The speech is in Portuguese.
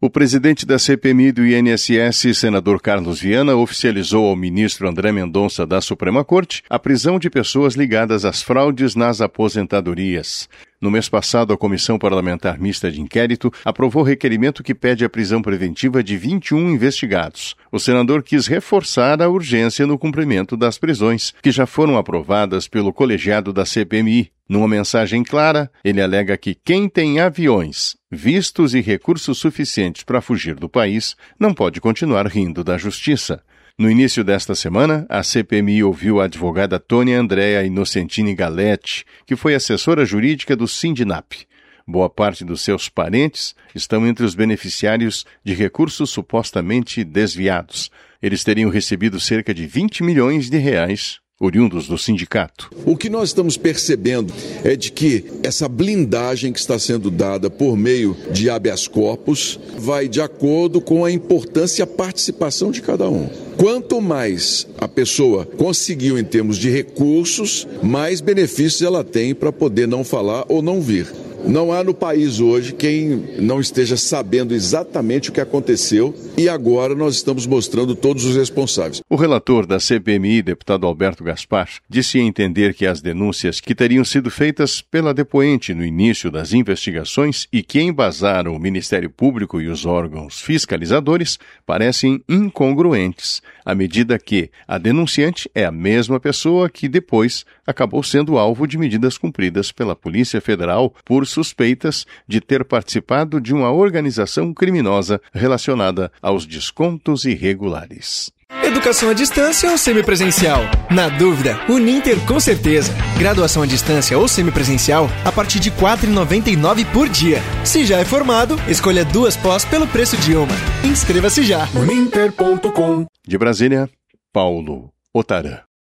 O presidente da CPMI do INSS, senador Carlos Viana, oficializou ao ministro André Mendonça da Suprema Corte a prisão de pessoas ligadas às fraudes nas aposentadorias. No mês passado, a Comissão Parlamentar Mista de Inquérito aprovou requerimento que pede a prisão preventiva de 21 investigados. O senador quis reforçar a urgência no cumprimento das prisões, que já foram aprovadas pelo colegiado da CPMI. Numa mensagem clara, ele alega que quem tem aviões, vistos e recursos suficientes para fugir do país não pode continuar rindo da justiça. No início desta semana, a CPMI ouviu a advogada Tônia Andréa Inocentini Galetti, que foi assessora jurídica do Sindinap. Boa parte dos seus parentes estão entre os beneficiários de recursos supostamente desviados. Eles teriam recebido cerca de 20 milhões de reais oriundos do sindicato. O que nós estamos percebendo é de que essa blindagem que está sendo dada por meio de habeas corpus vai de acordo com a importância e a participação de cada um. Quanto mais a pessoa conseguiu em termos de recursos, mais benefícios ela tem para poder não falar ou não vir. Não há no país hoje quem não esteja sabendo exatamente o que aconteceu e agora nós estamos mostrando todos os responsáveis. O relator da CPMI, deputado Alberto Gaspar, disse entender que as denúncias que teriam sido feitas pela depoente no início das investigações e que embasaram o Ministério Público e os órgãos fiscalizadores parecem incongruentes, à medida que a denunciante é a mesma pessoa que depois acabou sendo alvo de medidas cumpridas pela Polícia Federal por suspeitas de ter participado de uma organização criminosa relacionada aos descontos irregulares. Educação à distância ou semipresencial? Na dúvida, Uninter com certeza. Graduação à distância ou semipresencial a partir de R$ 4,99 por dia. Se já é formado, escolha 2 pós pelo preço de uma. Inscreva-se já. Uninter.com. De Brasília, Paulo Otarã.